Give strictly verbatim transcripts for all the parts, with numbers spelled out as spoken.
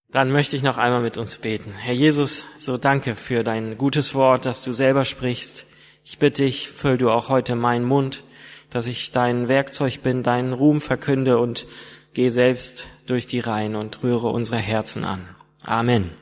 Dann möchte ich noch einmal mit uns beten. Herr Jesus, so danke für dein gutes Wort, dass du selber sprichst. Ich bitte dich, füll du auch heute meinen Mund, dass ich dein Werkzeug bin, deinen Ruhm verkünde und gehe selbst durch die Reihen und rühre unsere Herzen an. Amen.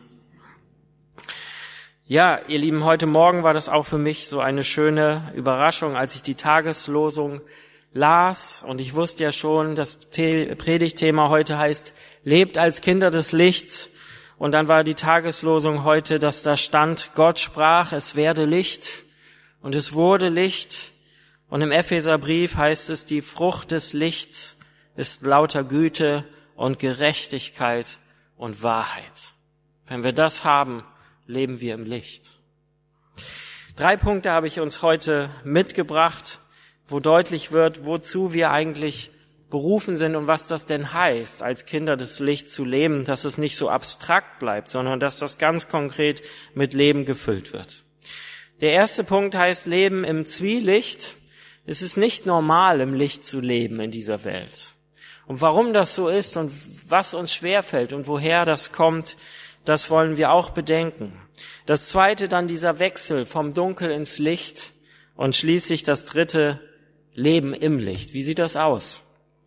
Ja, ihr Lieben, heute Morgen war das auch für mich so eine schöne Überraschung, als ich die Tageslosung las. Und ich wusste ja schon, das Predigtthema heute heißt, lebt als Kinder des Lichts. Und dann war die Tageslosung heute, dass da stand, Gott sprach, es werde Licht. Und es wurde Licht. Und im Epheserbrief heißt es, die Frucht des Lichts ist lauter Güte und Gerechtigkeit und Wahrheit. Wenn wir das haben, leben wir im Licht. Drei Punkte habe ich uns heute mitgebracht, wo deutlich wird, wozu wir eigentlich berufen sind und was das denn heißt, als Kinder des Lichts zu leben, dass es nicht so abstrakt bleibt, sondern dass das ganz konkret mit Leben gefüllt wird. Der erste Punkt heißt Leben im Zwielicht. Es ist nicht normal, im Licht zu leben in dieser Welt. Und warum das so ist und was uns schwerfällt und woher das kommt, das wollen wir auch bedenken. Das zweite dann dieser Wechsel vom Dunkel ins Licht und schließlich das dritte Leben im Licht. Wie sieht das aus?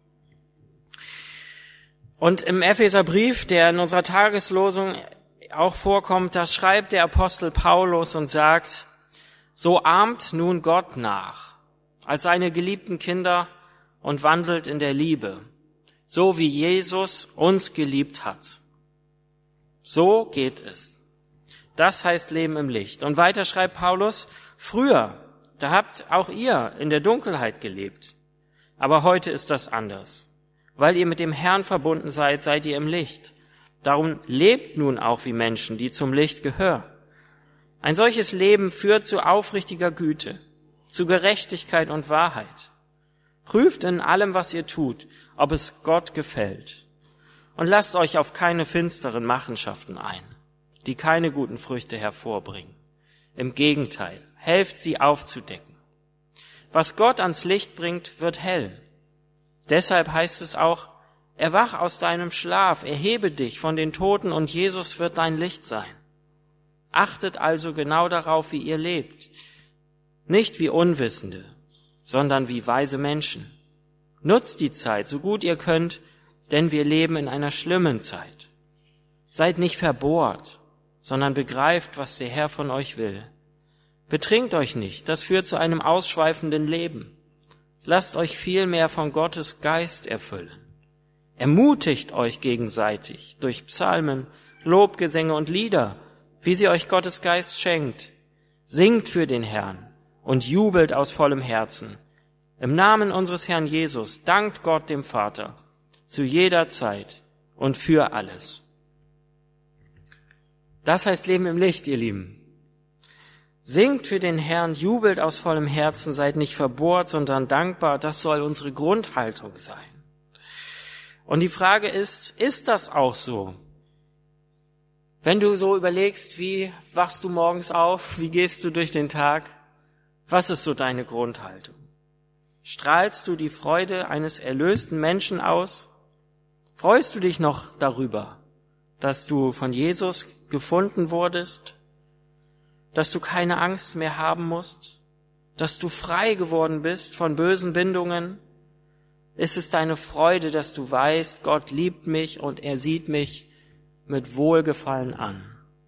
Und im Epheserbrief, der in unserer Tageslosung auch vorkommt, da schreibt der Apostel Paulus und sagt, so ahmt nun Gott nach, als seine geliebten Kinder und wandelt in der Liebe, so wie Jesus uns geliebt hat. So geht es. Das heißt Leben im Licht. Und weiter schreibt Paulus, früher, da habt auch ihr in der Dunkelheit gelebt. Aber heute ist das anders. Weil ihr mit dem Herrn verbunden seid, seid ihr im Licht. Darum lebt nun auch wie Menschen, die zum Licht gehören. Ein solches Leben führt zu aufrichtiger Güte, zu Gerechtigkeit und Wahrheit. Prüft in allem, was ihr tut, ob es Gott gefällt. Und lasst euch auf keine finsteren Machenschaften ein, die keine guten Früchte hervorbringen. Im Gegenteil, helft sie aufzudecken. Was Gott ans Licht bringt, wird hell. Deshalb heißt es auch, erwach aus deinem Schlaf, erhebe dich von den Toten und Jesus wird dein Licht sein. Achtet also genau darauf, wie ihr lebt. Nicht wie Unwissende, sondern wie weise Menschen. Nutzt die Zeit, so gut ihr könnt, denn wir leben in einer schlimmen Zeit. Seid nicht verbohrt, sondern begreift, was der Herr von euch will. Betrinkt euch nicht, das führt zu einem ausschweifenden Leben. Lasst euch vielmehr von Gottes Geist erfüllen. Ermutigt euch gegenseitig durch Psalmen, Lobgesänge und Lieder, wie sie euch Gottes Geist schenkt. Singt für den Herrn und jubelt aus vollem Herzen. Im Namen unseres Herrn Jesus dankt Gott dem Vater zu jeder Zeit und für alles. Das heißt Leben im Licht, ihr Lieben. Singt für den Herrn, jubelt aus vollem Herzen, seid nicht verbohrt, sondern dankbar. Das soll unsere Grundhaltung sein. Und die Frage ist, ist das auch so? Wenn du so überlegst, wie wachst du morgens auf, wie gehst du durch den Tag, was ist so deine Grundhaltung? Strahlst du die Freude eines erlösten Menschen aus? Freust du dich noch darüber, dass du von Jesus gefunden wurdest? Dass du keine Angst mehr haben musst? Dass du frei geworden bist von bösen Bindungen? Ist es deine Freude, dass du weißt, Gott liebt mich und er sieht mich mit Wohlgefallen an?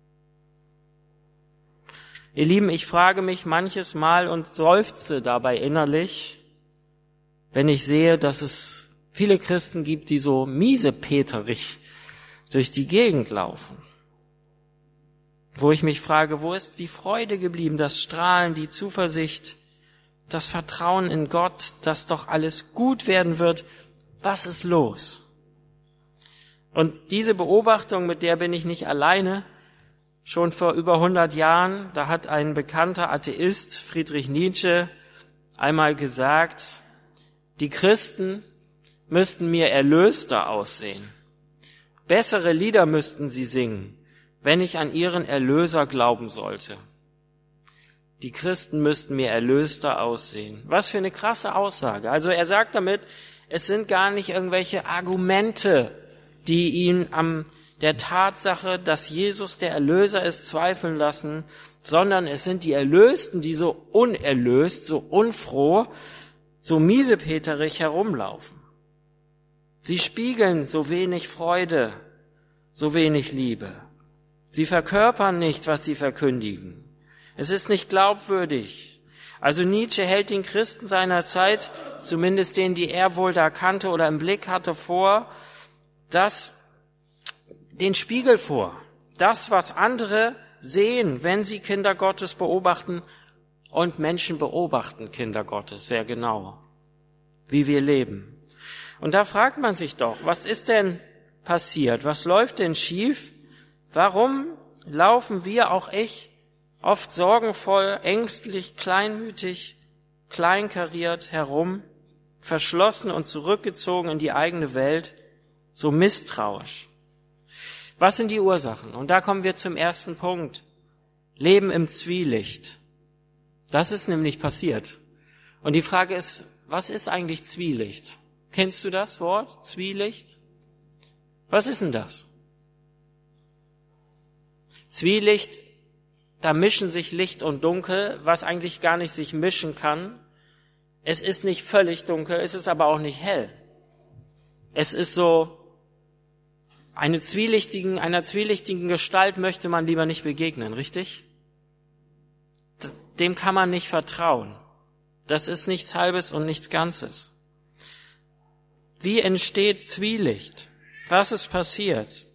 Ihr Lieben, ich frage mich manches Mal und seufze dabei innerlich, wenn ich sehe, dass es viele Christen gibt, die so miesepeterig durch die Gegend laufen. Wo ich mich frage, wo ist die Freude geblieben, das Strahlen, die Zuversicht, das Vertrauen in Gott, dass doch alles gut werden wird? Was ist los? Und diese Beobachtung, mit der bin ich nicht alleine. Schon vor über hundert Jahren, da hat ein bekannter Atheist, Friedrich Nietzsche, einmal gesagt, die Christen müssten mir erlöster aussehen. Bessere Lieder müssten sie singen, wenn ich an ihren Erlöser glauben sollte. Die Christen müssten mir erlöster aussehen. Was für eine krasse Aussage. Also er sagt damit, es sind gar nicht irgendwelche Argumente, die ihn am der Tatsache, dass Jesus der Erlöser ist, zweifeln lassen, sondern es sind die Erlösten, die so unerlöst, so unfroh, so miesepeterig herumlaufen. Sie spiegeln so wenig Freude, so wenig Liebe. Sie verkörpern nicht, was sie verkündigen. Es ist nicht glaubwürdig. Also Nietzsche hält den Christen seiner Zeit, zumindest denen, die er wohl da kannte oder im Blick hatte, vor, dass den Spiegel vor. Das, was andere sehen, wenn sie Kinder Gottes beobachten, und Menschen beobachten Kinder Gottes sehr genau, wie wir leben. Und da fragt man sich doch, was ist denn passiert? Was läuft denn schief? Warum laufen wir, auch ich, oft sorgenvoll, ängstlich, kleinmütig, kleinkariert herum, verschlossen und zurückgezogen in die eigene Welt, so misstrauisch? Was sind die Ursachen? Und da kommen wir zum ersten Punkt. Leben im Zwielicht. Das ist nämlich passiert. Und die Frage ist, was ist eigentlich Zwielicht? Kennst du das Wort? Zwielicht? Was ist denn das? Zwielicht, da mischen sich Licht und Dunkel, was eigentlich gar nicht sich mischen kann. Es ist nicht völlig dunkel, es ist aber auch nicht hell. Es ist so, eine zwielichtigen, einer zwielichtigen Gestalt möchte man lieber nicht begegnen, richtig? Dem kann man nicht vertrauen. Das ist nichts Halbes und nichts Ganzes. Wie entsteht Zwielicht? Was ist passiert?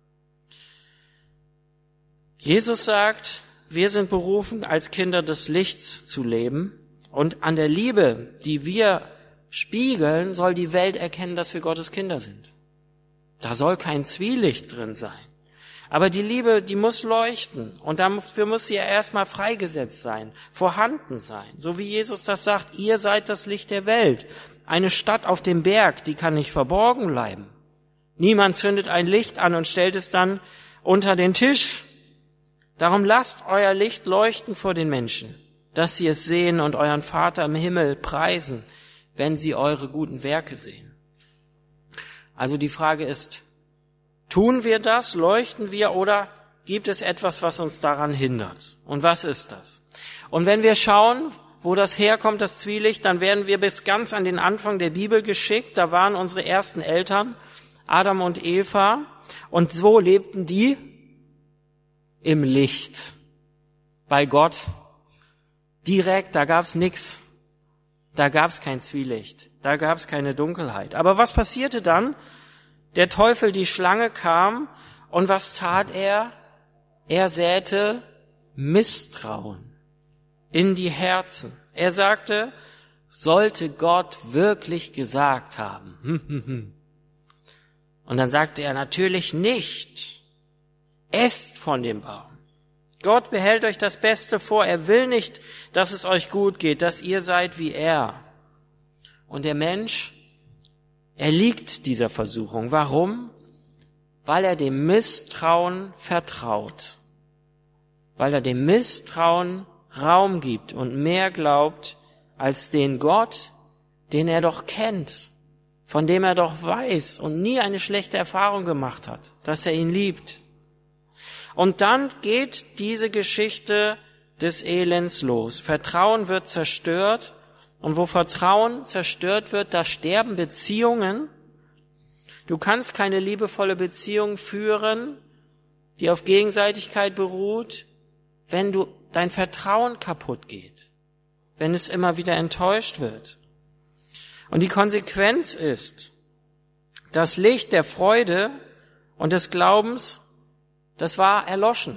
Jesus sagt, wir sind berufen, als Kinder des Lichts zu leben, und an der Liebe, die wir spiegeln, soll die Welt erkennen, dass wir Gottes Kinder sind. Da soll kein Zwielicht drin sein. Aber die Liebe, die muss leuchten, und dafür muss sie ja erstmal freigesetzt sein, vorhanden sein. So wie Jesus das sagt, ihr seid das Licht der Welt. Eine Stadt auf dem Berg, die kann nicht verborgen bleiben. Niemand zündet ein Licht an und stellt es dann unter den Tisch. Darum lasst euer Licht leuchten vor den Menschen, dass sie es sehen und euren Vater im Himmel preisen, wenn sie eure guten Werke sehen. Also die Frage ist, tun wir das, leuchten wir, oder gibt es etwas, was uns daran hindert? Und was ist das? Und wenn wir schauen, wo das herkommt, das Zwielicht, dann werden wir bis ganz an den Anfang der Bibel geschickt. Da waren unsere ersten Eltern, Adam und Eva, und so lebten die im Licht, bei Gott, direkt, da gab's nix, da gab's kein Zwielicht, da gab's keine Dunkelheit. Aber was passierte dann? Der Teufel, die Schlange, kam, und was tat er? Er säte Misstrauen in die Herzen. Er sagte, sollte Gott wirklich gesagt haben. Und dann sagte er, natürlich nicht. Esst von dem Baum. Gott behält euch das Beste vor. Er will nicht, dass es euch gut geht, dass ihr seid wie er. Und der Mensch, er liegt dieser Versuchung. Warum? Weil er dem Misstrauen vertraut. Weil er dem Misstrauen Raum gibt und mehr glaubt als den Gott, den er doch kennt, von dem er doch weiß und nie eine schlechte Erfahrung gemacht hat, dass er ihn liebt. Und dann geht diese Geschichte des Elends los. Vertrauen wird zerstört, und wo Vertrauen zerstört wird, da sterben Beziehungen. Du kannst keine liebevolle Beziehung führen, die auf Gegenseitigkeit beruht, wenn du dein Vertrauen kaputt geht, wenn es immer wieder enttäuscht wird. Und die Konsequenz ist, das Licht der Freude und des Glaubens, das war erloschen.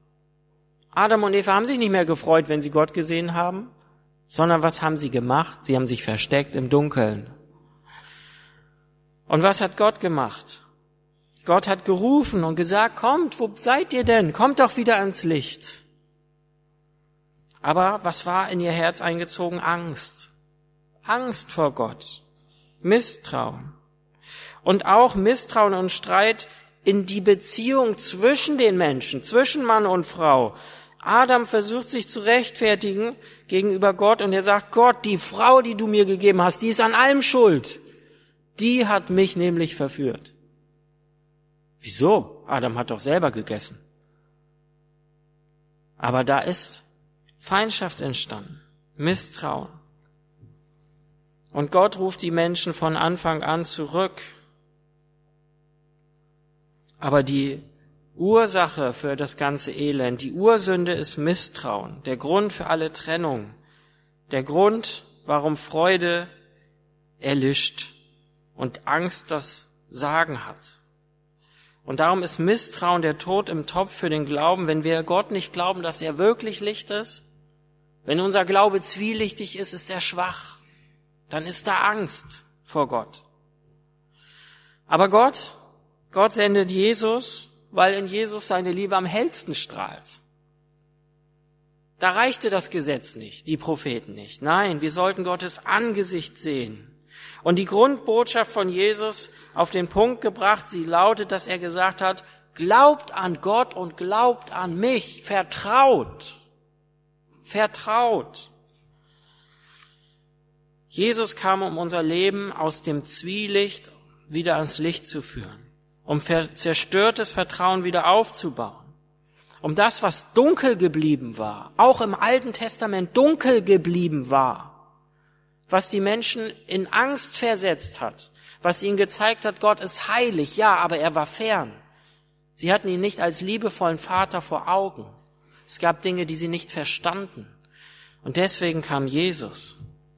Adam und Eva haben sich nicht mehr gefreut, wenn sie Gott gesehen haben, sondern was haben sie gemacht? Sie haben sich versteckt im Dunkeln. Und was hat Gott gemacht? Gott hat gerufen und gesagt, kommt, wo seid ihr denn? Kommt doch wieder ans Licht. Aber was war in ihr Herz eingezogen? Angst. Angst vor Gott. Misstrauen. Und auch Misstrauen und Streit in die Beziehung zwischen den Menschen, zwischen Mann und Frau. Adam versucht sich zu rechtfertigen gegenüber Gott, und er sagt, Gott, die Frau, die du mir gegeben hast, die ist an allem schuld. Die hat mich nämlich verführt. Wieso? Adam hat doch selber gegessen. Aber da ist Feindschaft entstanden, Misstrauen. Und Gott ruft die Menschen von Anfang an zurück. Aber die Ursache für das ganze Elend, die Ursünde ist Misstrauen, der Grund für alle Trennung, der Grund, warum Freude erlischt und Angst das Sagen hat. Und darum ist Misstrauen der Tod im Topf für den Glauben, wenn wir Gott nicht glauben, dass er wirklich Licht ist. Wenn unser Glaube zwielichtig ist, ist er schwach. Dann ist da Angst vor Gott. Aber Gott, Gott sendet Jesus, weil in Jesus seine Liebe am hellsten strahlt. Da reichte das Gesetz nicht, die Propheten nicht. Nein, wir sollten Gottes Angesicht sehen. Und die Grundbotschaft von Jesus auf den Punkt gebracht, sie lautet, dass er gesagt hat, glaubt an Gott und glaubt an mich, vertraut, vertraut. Jesus kam, um unser Leben aus dem Zwielicht wieder ans Licht zu führen, um zerstörtes Vertrauen wieder aufzubauen, um das, was dunkel geblieben war, auch im Alten Testament dunkel geblieben war, was die Menschen in Angst versetzt hat, was ihnen gezeigt hat, Gott ist heilig, ja, aber er war fern. Sie hatten ihn nicht als liebevollen Vater vor Augen. Es gab Dinge, die sie nicht verstanden. Und deswegen kam Jesus.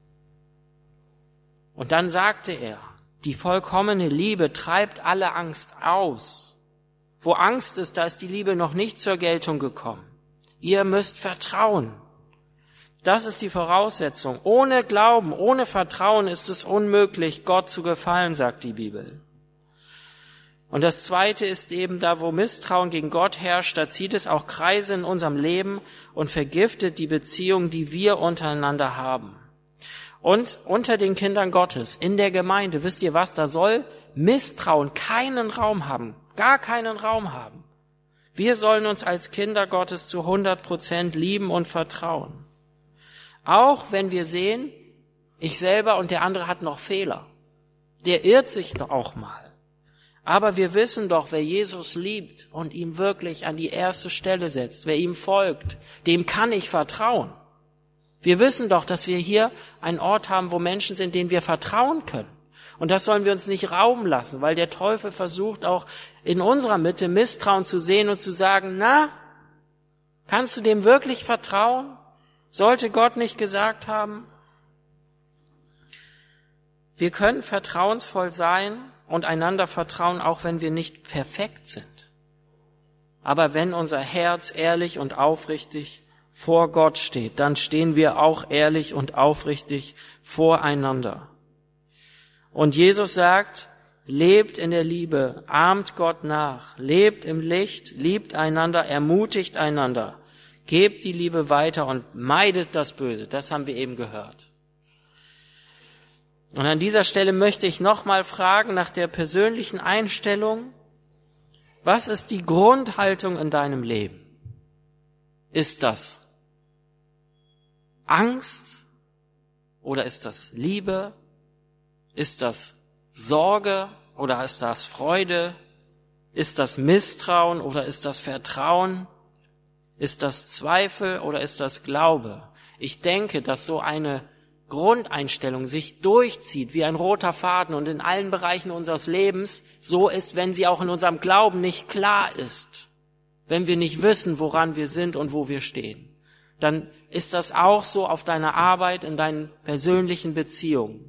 Und dann sagte er, die vollkommene Liebe treibt alle Angst aus. Wo Angst ist, da ist die Liebe noch nicht zur Geltung gekommen. Ihr müsst vertrauen. Das ist die Voraussetzung. Ohne Glauben, ohne Vertrauen ist es unmöglich, Gott zu gefallen, sagt die Bibel. Und das Zweite ist eben, da wo Misstrauen gegen Gott herrscht, da zieht es auch Kreise in unserem Leben und vergiftet die Beziehung, die wir untereinander haben. Und unter den Kindern Gottes, in der Gemeinde, wisst ihr was, da soll Misstrauen keinen Raum haben, gar keinen Raum haben. Wir sollen uns als Kinder Gottes zu hundert Prozent lieben und vertrauen. Auch wenn wir sehen, ich selber und der andere hat noch Fehler. Der irrt sich doch auch mal. Aber wir wissen doch, wer Jesus liebt und ihm wirklich an die erste Stelle setzt, wer ihm folgt, dem kann ich vertrauen. Wir wissen doch, dass wir hier einen Ort haben, wo Menschen sind, denen wir vertrauen können. Und das sollen wir uns nicht rauben lassen, weil der Teufel versucht auch in unserer Mitte Misstrauen zu sehen und zu sagen, na, kannst du dem wirklich vertrauen? Sollte Gott nicht gesagt haben? Wir können vertrauensvoll sein und einander vertrauen, auch wenn wir nicht perfekt sind. Aber wenn unser Herz ehrlich und aufrichtig vor Gott steht, dann stehen wir auch ehrlich und aufrichtig voreinander. Und Jesus sagt, lebt in der Liebe, ahmt Gott nach, lebt im Licht, liebt einander, ermutigt einander. Gebt die Liebe weiter und meidet das Böse. Das haben wir eben gehört. Und an dieser Stelle möchte ich nochmal fragen nach der persönlichen Einstellung. Was ist die Grundhaltung in deinem Leben? Ist das Angst oder ist das Liebe? Ist das Sorge oder ist das Freude? Ist das Misstrauen oder ist das Vertrauen? Ist das Zweifel oder ist das Glaube? Ich denke, dass so eine Grundeinstellung sich durchzieht wie ein roter Faden und in allen Bereichen unseres Lebens so ist, wenn sie auch in unserem Glauben nicht klar ist, wenn wir nicht wissen, woran wir sind und wo wir stehen. Dann ist das auch so auf deiner Arbeit, in deinen persönlichen Beziehungen.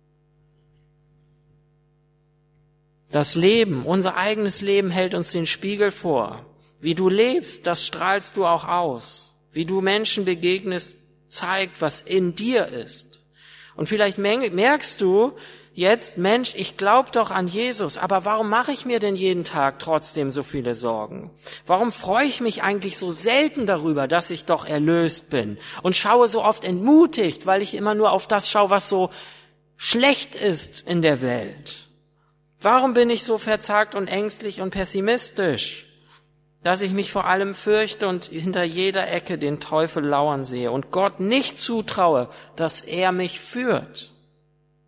Das Leben, unser eigenes Leben hält uns den Spiegel vor. Wie du lebst, das strahlst du auch aus. Wie du Menschen begegnest, zeigt, was in dir ist. Und vielleicht merkst du jetzt, Mensch, ich glaube doch an Jesus, aber warum mache ich mir denn jeden Tag trotzdem so viele Sorgen? Warum freue ich mich eigentlich so selten darüber, dass ich doch erlöst bin? Und schaue so oft entmutigt, weil ich immer nur auf das schaue, was so schlecht ist in der Welt. Warum bin ich so verzagt und ängstlich und pessimistisch? Dass ich mich vor allem fürchte und hinter jeder Ecke den Teufel lauern sehe und Gott nicht zutraue, dass er mich führt.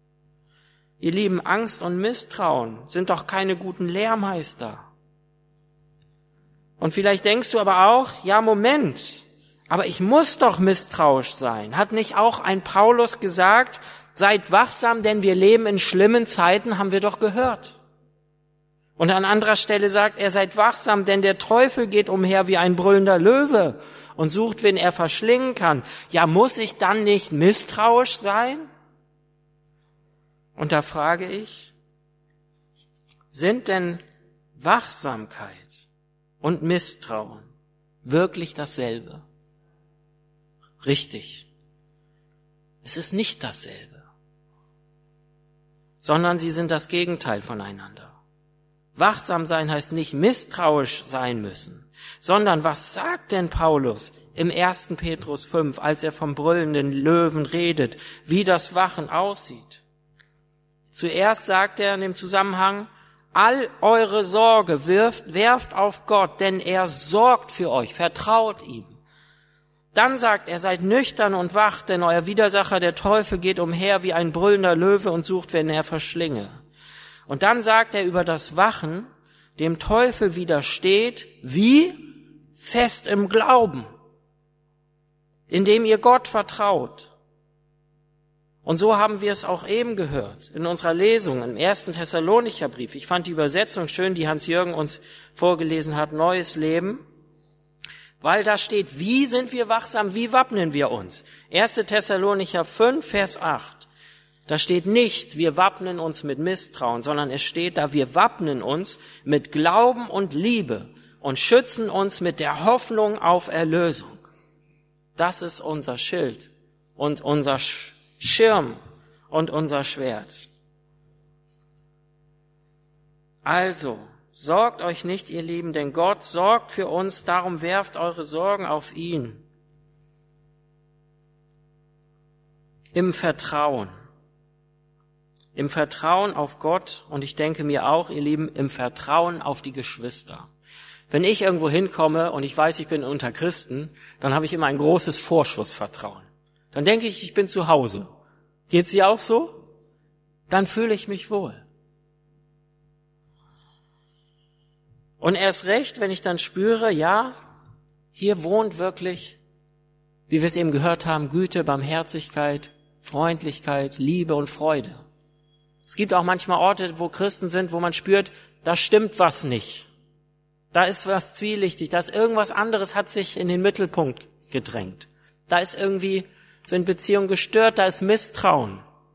Ihr Lieben, Angst und Misstrauen sind doch keine guten Lehrmeister. Und vielleicht denkst du aber auch, ja, Moment, aber ich muss doch misstrauisch sein. Hat nicht auch ein Paulus gesagt, seid wachsam, denn wir leben in schlimmen Zeiten, haben wir doch gehört. Und an anderer Stelle sagt er, seid wachsam, denn der Teufel geht umher wie ein brüllender Löwe und sucht, wen er verschlingen kann. Ja, muss ich dann nicht misstrauisch sein? Und da frage ich, sind denn Wachsamkeit und Misstrauen wirklich dasselbe? Richtig. Es ist nicht dasselbe, sondern sie sind das Gegenteil voneinander. Wachsam sein heißt nicht misstrauisch sein müssen, sondern was sagt denn Paulus im ersten Petrus fünf, als er vom brüllenden Löwen redet, wie das Wachen aussieht? Zuerst sagt er in dem Zusammenhang, all eure Sorge wirft, werft auf Gott, denn er sorgt für euch, vertraut ihm. Dann sagt er, seid nüchtern und wach, denn euer Widersacher, der Teufel, geht umher wie ein brüllender Löwe und sucht, wen er verschlinge. Und dann sagt er über das Wachen, dem Teufel widersteht, wie? Fest im Glauben, indem ihr Gott vertraut. Und so haben wir es auch eben gehört in unserer Lesung im ersten Thessalonicher Brief. Ich fand die Übersetzung schön, die Hans-Jürgen uns vorgelesen hat, Neues Leben. Weil da steht, wie sind wir wachsam, wie wappnen wir uns? erster Thessalonicher fünf, Vers acht. Da steht nicht, wir wappnen uns mit Misstrauen, sondern es steht da, wir wappnen uns mit Glauben und Liebe und schützen uns mit der Hoffnung auf Erlösung. Das ist unser Schild und unser Schirm und unser Schwert. Also, sorgt euch nicht, ihr Lieben, denn Gott sorgt für uns, darum werft eure Sorgen auf ihn. Im Vertrauen. Im Vertrauen auf Gott und ich denke mir auch, ihr Lieben, im Vertrauen auf die Geschwister. Wenn ich irgendwo hinkomme und ich weiß, ich bin unter Christen, dann habe ich immer ein großes Vorschussvertrauen. Dann denke ich, ich bin zu Hause. Geht's dir auch so? Dann fühle ich mich wohl. Und erst recht, wenn ich dann spüre, ja, hier wohnt wirklich, wie wir es eben gehört haben, Güte, Barmherzigkeit, Freundlichkeit, Liebe und Freude. Es gibt auch manchmal Orte, wo Christen sind, wo man spürt, da stimmt was nicht. Da ist was zwielichtig, da ist irgendwas anderes, hat sich in den Mittelpunkt gedrängt. Da ist irgendwie, sind Beziehungen gestört, da ist Misstrauen.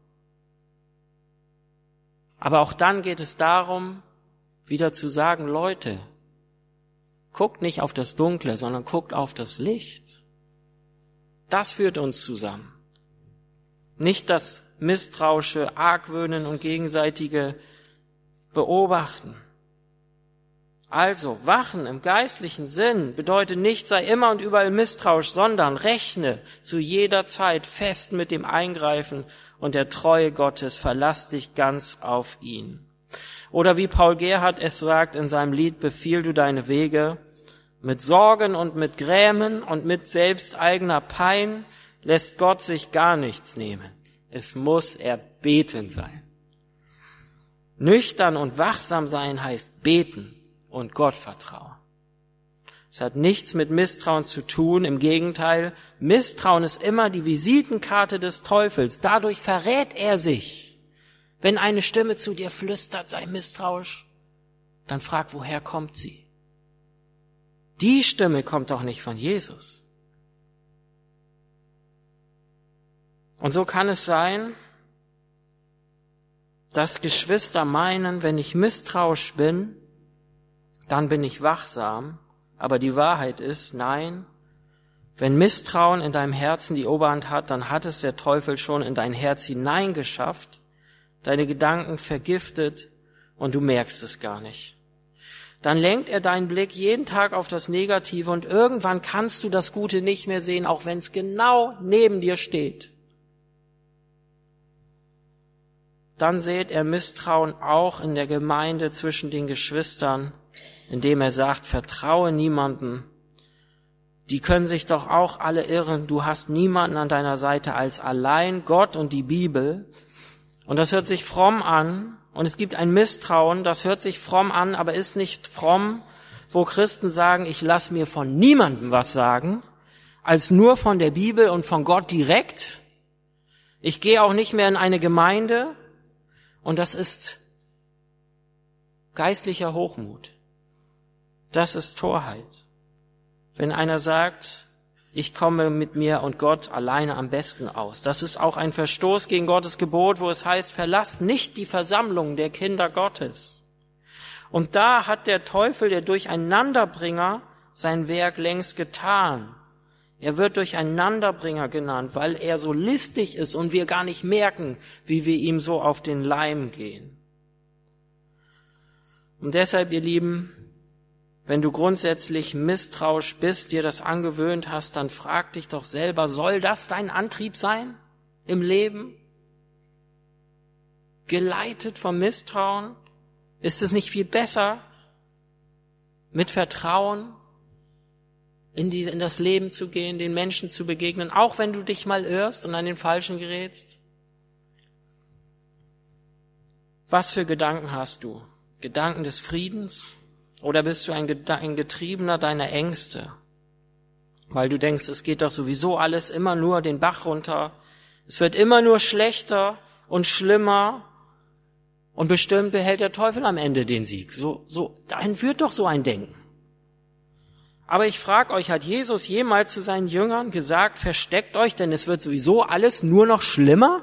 Aber auch dann geht es darum, wieder zu sagen, Leute, guckt nicht auf das Dunkle, sondern guckt auf das Licht. Das führt uns zusammen. Nicht das misstrauische Argwöhnen und gegenseitige Beobachten. Also, wachen im geistlichen Sinn bedeutet nicht, sei immer und überall misstrauisch, sondern rechne zu jeder Zeit fest mit dem Eingreifen und der Treue Gottes, verlass dich ganz auf ihn. Oder wie Paul Gerhardt es sagt in seinem Lied, befiehl du deine Wege, mit Sorgen und mit Grämen und mit selbsteigener Pein lässt Gott sich gar nichts nehmen. Es muss erbeten sein. Nüchtern und wachsam sein heißt beten und Gott vertrauen. Es hat nichts mit Misstrauen zu tun. Im Gegenteil, Misstrauen ist immer die Visitenkarte des Teufels. Dadurch verrät er sich. Wenn eine Stimme zu dir flüstert, sei misstrauisch, dann frag, woher kommt sie? Die Stimme kommt doch nicht von Jesus. Und so kann es sein, dass Geschwister meinen, wenn ich misstrauisch bin, dann bin ich wachsam. Aber die Wahrheit ist, nein, wenn Misstrauen in deinem Herzen die Oberhand hat, dann hat es der Teufel schon in dein Herz hineingeschafft, deine Gedanken vergiftet und du merkst es gar nicht. Dann lenkt er deinen Blick jeden Tag auf das Negative und irgendwann kannst du das Gute nicht mehr sehen, auch wenn es genau neben dir steht. Dann sät er Misstrauen auch in der Gemeinde zwischen den Geschwistern, indem er sagt, vertraue niemanden. Die können sich doch auch alle irren. Du hast niemanden an deiner Seite als allein Gott und die Bibel. Und das hört sich fromm an. Und es gibt ein Misstrauen, das hört sich fromm an, aber ist nicht fromm, wo Christen sagen, ich lasse mir von niemandem was sagen, als nur von der Bibel und von Gott direkt. Ich gehe auch nicht mehr in eine Gemeinde, und das ist geistlicher Hochmut. Das ist Torheit. Wenn einer sagt, ich komme mit mir und Gott alleine am besten aus. Das ist auch ein Verstoß gegen Gottes Gebot, wo es heißt, verlasst nicht die Versammlung der Kinder Gottes. Und da hat der Teufel, der Durcheinanderbringer, sein Werk längst getan. Er wird Durcheinanderbringer genannt, weil er so listig ist und wir gar nicht merken, wie wir ihm so auf den Leim gehen. Und deshalb, ihr Lieben, wenn du grundsätzlich misstrauisch bist, dir das angewöhnt hast, dann frag dich doch selber, soll das dein Antrieb sein im Leben? Geleitet vom Misstrauen? Ist es nicht viel besser, mit Vertrauen in, die, in das Leben zu gehen, den Menschen zu begegnen, auch wenn du dich mal irrst und an den Falschen gerätst? Was für Gedanken hast du? Gedanken des Friedens? Oder bist du ein Getriebener deiner Ängste? Weil du denkst, es geht doch sowieso alles immer nur den Bach runter. Es wird immer nur schlechter und schlimmer. Und bestimmt behält der Teufel am Ende den Sieg. So, so, dahin führt doch so ein Denken. Aber ich frage euch, hat Jesus jemals zu seinen Jüngern gesagt, versteckt euch, denn es wird sowieso alles nur noch schlimmer?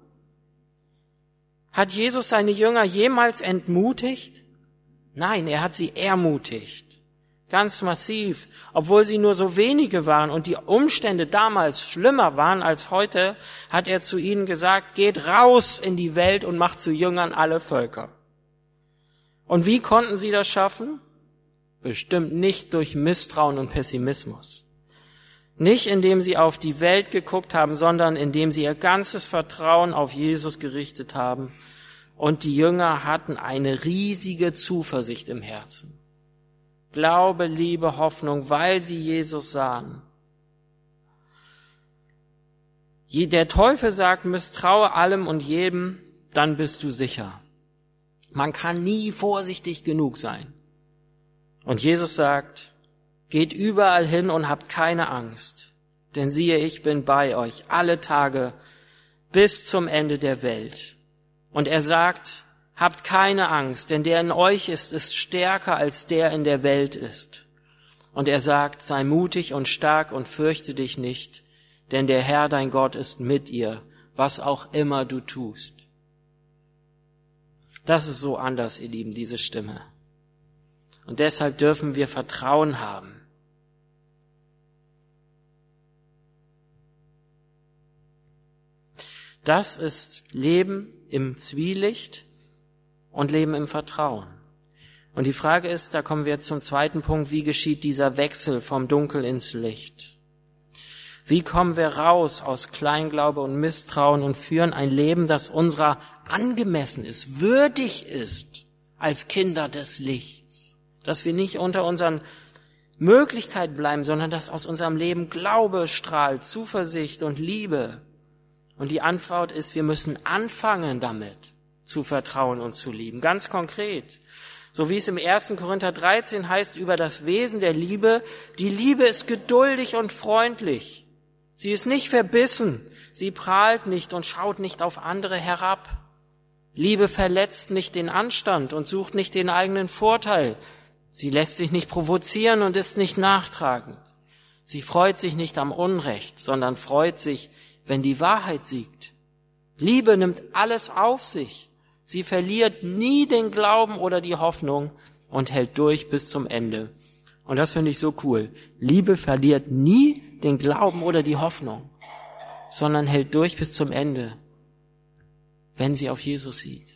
Hat Jesus seine Jünger jemals entmutigt? Nein, er hat sie ermutigt. Ganz massiv. Obwohl sie nur so wenige waren und die Umstände damals schlimmer waren als heute, hat er zu ihnen gesagt, geht raus in die Welt und macht zu Jüngern alle Völker. Und wie konnten sie das schaffen? Bestimmt nicht durch Misstrauen und Pessimismus. Nicht indem sie auf die Welt geguckt haben, sondern indem sie ihr ganzes Vertrauen auf Jesus gerichtet haben. Und die Jünger hatten eine riesige Zuversicht im Herzen. Glaube, Liebe, Hoffnung, weil sie Jesus sahen. Der Teufel sagt, misstraue allem und jedem, dann bist du sicher. Man kann nie vorsichtig genug sein. Und Jesus sagt, geht überall hin und habt keine Angst, denn siehe, ich bin bei euch alle Tage bis zum Ende der Welt. Und er sagt, habt keine Angst, denn der in euch ist, ist stärker als der in der Welt ist. Und er sagt, sei mutig und stark und fürchte dich nicht, denn der Herr, dein Gott, ist mit ihr, was auch immer du tust. Das ist so anders, ihr Lieben, diese Stimme. Und deshalb dürfen wir Vertrauen haben. Das ist Leben im Zwielicht und Leben im Vertrauen. Und die Frage ist, da kommen wir jetzt zum zweiten Punkt, wie geschieht dieser Wechsel vom Dunkel ins Licht? Wie kommen wir raus aus Kleinglaube und Misstrauen und führen ein Leben, das unserer angemessen ist, würdig ist, als Kinder des Lichts? Dass wir nicht unter unseren Möglichkeiten bleiben, sondern dass aus unserem Leben Glaube strahlt, Zuversicht und Liebe. Und die Antwort ist, wir müssen anfangen damit zu vertrauen und zu lieben. Ganz konkret. So wie es im ersten Korinther dreizehn heißt über das Wesen der Liebe, die Liebe ist geduldig und freundlich. Sie ist nicht verbissen, sie prahlt nicht und schaut nicht auf andere herab. Liebe verletzt nicht den Anstand und sucht nicht den eigenen Vorteil. Sie lässt sich nicht provozieren und ist nicht nachtragend. Sie freut sich nicht am Unrecht, sondern freut sich, wenn die Wahrheit siegt. Liebe nimmt alles auf sich. Sie verliert nie den Glauben oder die Hoffnung und hält durch bis zum Ende. Und das finde ich so cool. Liebe verliert nie den Glauben oder die Hoffnung, sondern hält durch bis zum Ende, wenn sie auf Jesus sieht.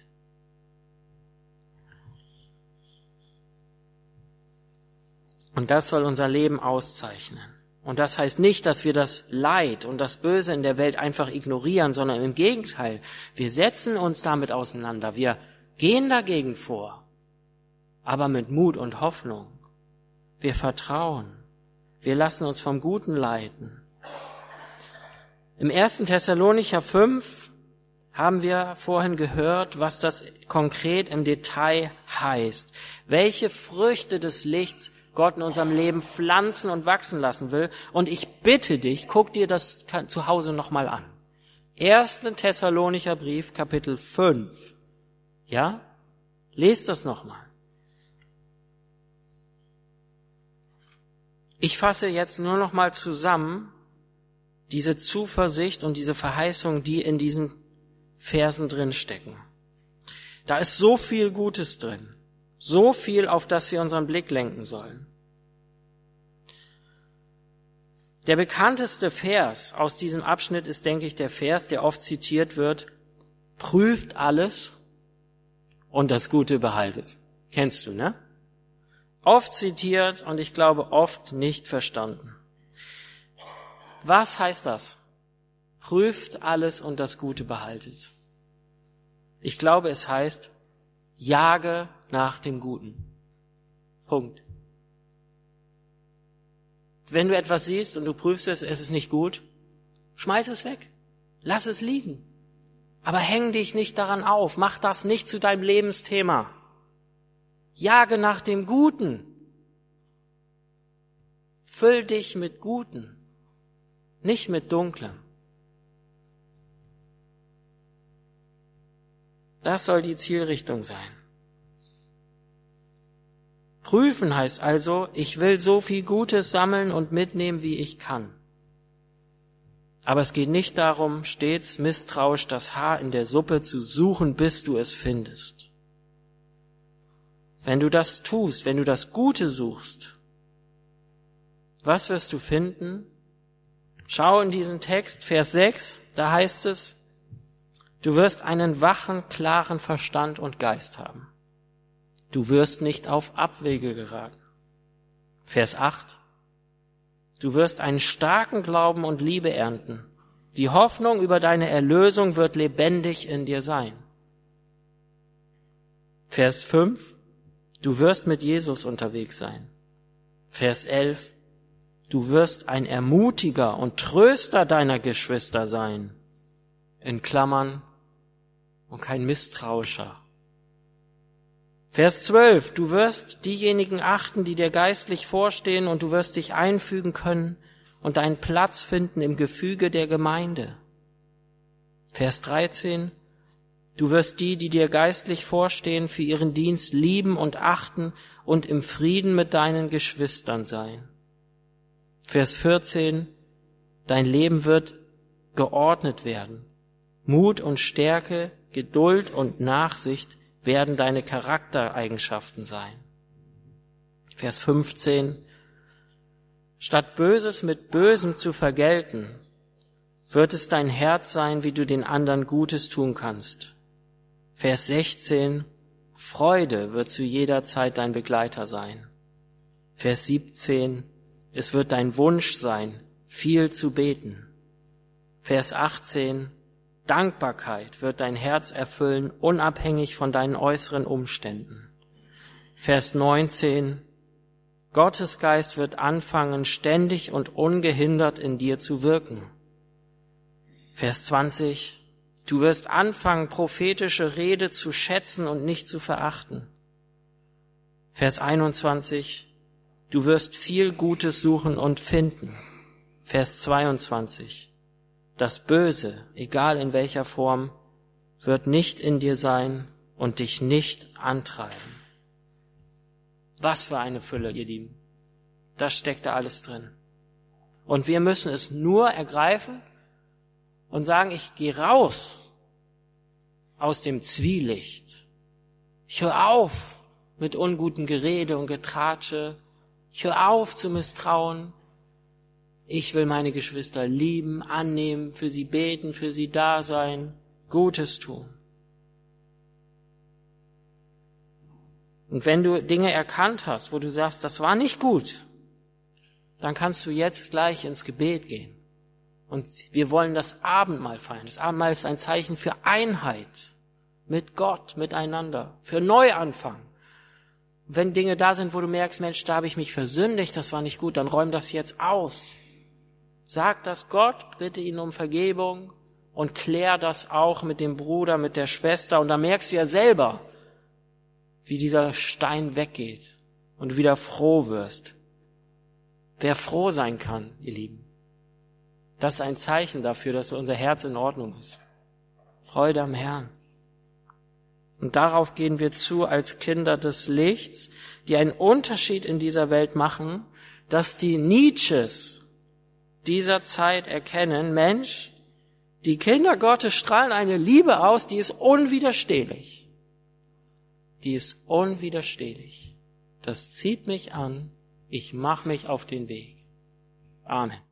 Und das soll unser Leben auszeichnen. Und das heißt nicht, dass wir das Leid und das Böse in der Welt einfach ignorieren, sondern im Gegenteil, wir setzen uns damit auseinander. Wir gehen dagegen vor, aber mit Mut und Hoffnung. Wir vertrauen. Wir lassen uns vom Guten leiten. Im ersten Thessalonicher fünf haben wir vorhin gehört, was das konkret im Detail heißt. Welche Früchte des Lichts Gott in unserem Leben pflanzen und wachsen lassen will. Und ich bitte dich, guck dir das zu Hause nochmal an. erster Thessalonicher Brief, Kapitel fünf. Ja? Lest das nochmal. Ich fasse jetzt nur nochmal zusammen diese Zuversicht und diese Verheißung, die in diesen Versen drin stecken. Da ist so viel Gutes drin. So viel, auf das wir unseren Blick lenken sollen. Der bekannteste Vers aus diesem Abschnitt ist, denke ich, der Vers, der oft zitiert wird: Prüft alles und das Gute behaltet. Kennst du, ne? Oft zitiert und ich glaube oft nicht verstanden. Was heißt das? Prüft alles und das Gute behaltet. Ich glaube, es heißt, jage nach dem Guten. Punkt. Wenn du etwas siehst und du prüfst es, es ist nicht gut, schmeiß es weg. Lass es liegen. Aber häng dich nicht daran auf. Mach das nicht zu deinem Lebensthema. Jage nach dem Guten. Füll dich mit Guten, nicht mit Dunklem. Das soll die Zielrichtung sein. Prüfen heißt also, ich will so viel Gutes sammeln und mitnehmen, wie ich kann. Aber es geht nicht darum, stets misstrauisch das Haar in der Suppe zu suchen, bis du es findest. Wenn du das tust, wenn du das Gute suchst, was wirst du finden? Schau in diesen Text, Vers sechs, da heißt es, du wirst einen wachen, klaren Verstand und Geist haben. Du wirst nicht auf Abwege geraten. Vers acht. Du wirst einen starken Glauben und Liebe ernten. Die Hoffnung über deine Erlösung wird lebendig in dir sein. Vers fünf. Du wirst mit Jesus unterwegs sein. Vers elf. Du wirst ein Ermutiger und Tröster deiner Geschwister sein. In Klammern, und kein Misstrauischer. Vers zwölf, du wirst diejenigen achten, die dir geistlich vorstehen, und du wirst dich einfügen können und deinen Platz finden im Gefüge der Gemeinde. Vers dreizehn, du wirst die, die dir geistlich vorstehen, für ihren Dienst lieben und achten und im Frieden mit deinen Geschwistern sein. Vers vierzehn, dein Leben wird geordnet werden. Mut und Stärke, Geduld und Nachsicht werden deine Charaktereigenschaften sein. Vers fünfzehn. Statt Böses mit Bösem zu vergelten, wird es dein Herz sein, wie du den anderen Gutes tun kannst. Vers sechzehn. Freude wird zu jeder Zeit dein Begleiter sein. Vers siebzehn. Es wird dein Wunsch sein, viel zu beten. Vers achtzehn. Dankbarkeit wird dein Herz erfüllen, unabhängig von deinen äußeren Umständen. Vers neunzehn. Gottes Geist wird anfangen, ständig und ungehindert in dir zu wirken. Vers zwanzig. Du wirst anfangen, prophetische Rede zu schätzen und nicht zu verachten. Vers einundzwanzig. Du wirst viel Gutes suchen und finden. Vers zweiundzwanzig. Das Böse, egal in welcher Form, wird nicht in dir sein und dich nicht antreiben. Was für eine Fülle, ihr Lieben. Das steckt da alles drin. Und wir müssen es nur ergreifen und sagen, ich gehe raus aus dem Zwielicht. Ich höre auf mit ungutem Gerede und Getratsche. Ich höre auf zu misstrauen. Ich will meine Geschwister lieben, annehmen, für sie beten, für sie da sein, Gutes tun. Und wenn du Dinge erkannt hast, wo du sagst, das war nicht gut, dann kannst du jetzt gleich ins Gebet gehen. Und wir wollen das Abendmahl feiern. Das Abendmahl ist ein Zeichen für Einheit mit Gott, miteinander, für Neuanfang. Wenn Dinge da sind, wo du merkst, Mensch, da habe ich mich versündigt, das war nicht gut, dann räum das jetzt aus. Sag das Gott, bitte ihn um Vergebung und klär das auch mit dem Bruder, mit der Schwester. Und da merkst du ja selber, wie dieser Stein weggeht und du wieder froh wirst. Wer froh sein kann, ihr Lieben, das ist ein Zeichen dafür, dass unser Herz in Ordnung ist. Freude am Herrn. Und darauf gehen wir zu als Kinder des Lichts, die einen Unterschied in dieser Welt machen, dass die Nietzsches dieser Zeit erkennen, Mensch, die Kinder Gottes strahlen eine Liebe aus, die ist unwiderstehlich. Die ist unwiderstehlich. Das zieht mich an, ich mache mich auf den Weg. Amen.